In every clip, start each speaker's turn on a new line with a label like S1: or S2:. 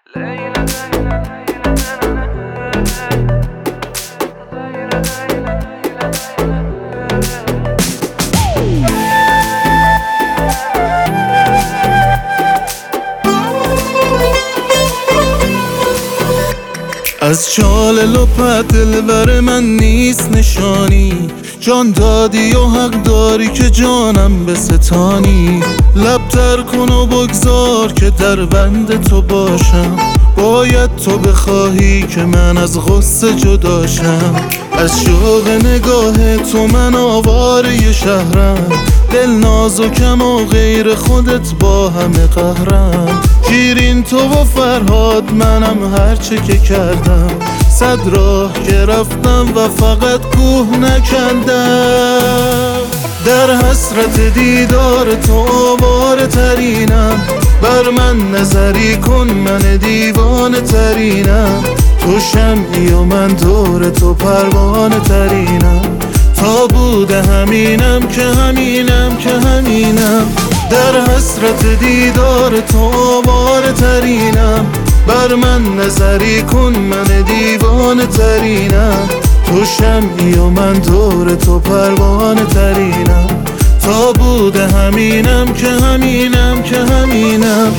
S1: از چال لپت دلبر من نیست نشانی، جان دادی و حق داری که جانم بستانی. لب تر کن و بگذار که در بند تو باشم، باید تو بخواهی که من از غصه جداشم. از شوق نگاه تو من آواره شهرم، دل نازکم و غیر خودت با همه قهرم. شیرین تو و فرهاد منم هرچه که کردم، صد راه که رفتم و فقط کوه نکندم. در حسرت دیدار تو آواره ترینم، بر من نظری کن من دیوانه ترینم. تو شمعی و من دور تو پروانه ترینم، تا بوده همینم که همینم که همینم. در حسرت دیدار تو آواره ترینم، بر من نظری کن من دیوانه ترینم. تو شمعی و من دور تو پروانه ترینم، تا بوده همینم که همینم که همینم.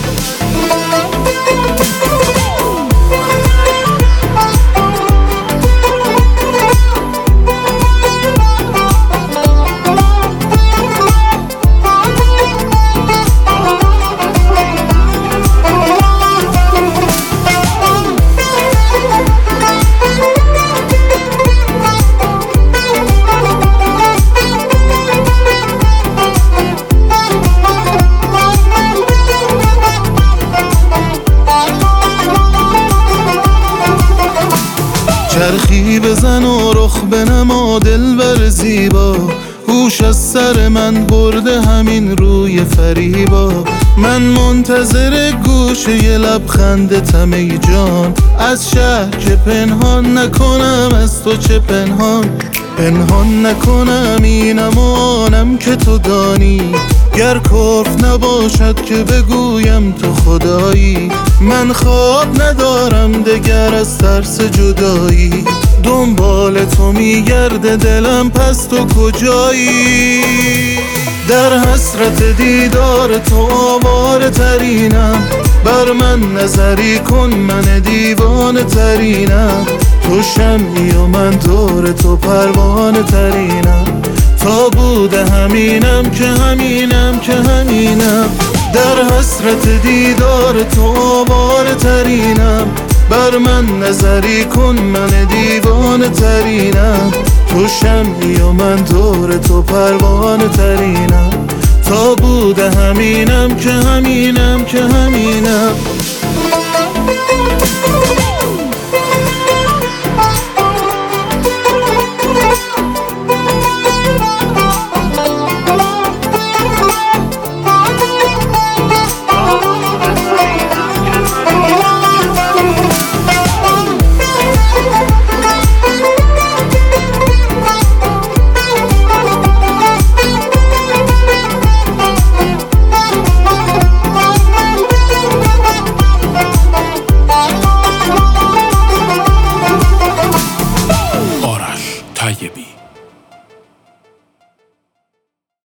S1: چرخی بزن و رخ بنما دلبر زیبا، هوش از سر من برده همین روی فریبا. من منتظر گوشه ی لبخندتم ای جان، از شهر که پنهان نکنم از تو چه پنهان. پنهان نکنم اینم و آنم که تو دانی، گر کفر نباشد که بگویم تو خدایی. من خواب ندارم دگر از ترس جدایی، دنبال تو میگرده دلم پس تو کجایی. در حسرت دیدار تو آواره ترینم، بر من نظری کن من دیوانه ترینم. تو شمعی و من دور تو پروانه ترینم، تا بوده همینم که همینم که همینم. در حسرت دیدار تو آواره ترینم، بر من نظری کن من دیوانه ترینم. تو شمعی و من دور تو پروانه ترینم، تا بوده همینم که همینم که همینم.